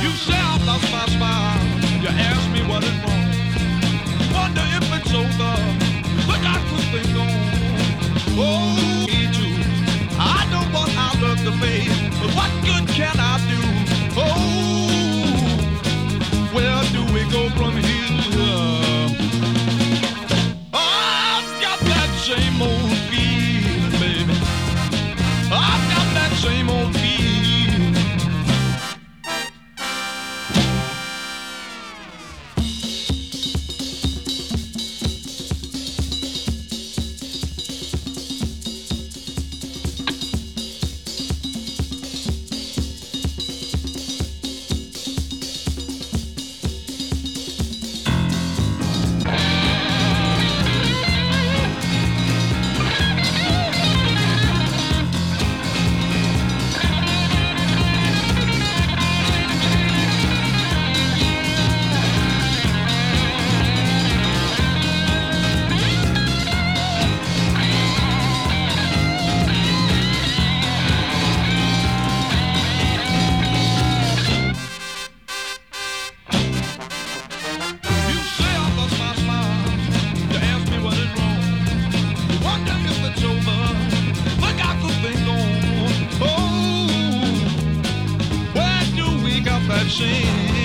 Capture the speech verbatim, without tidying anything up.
You say I lost my smile. You ask me what is wrong. Wonder if it's over. Look, I could think on. Oh, me too. I know what I love to face, but what good can I do? Oh, where do we go from here? I've got that same old feeling, baby. I've got that same old feeling. Sing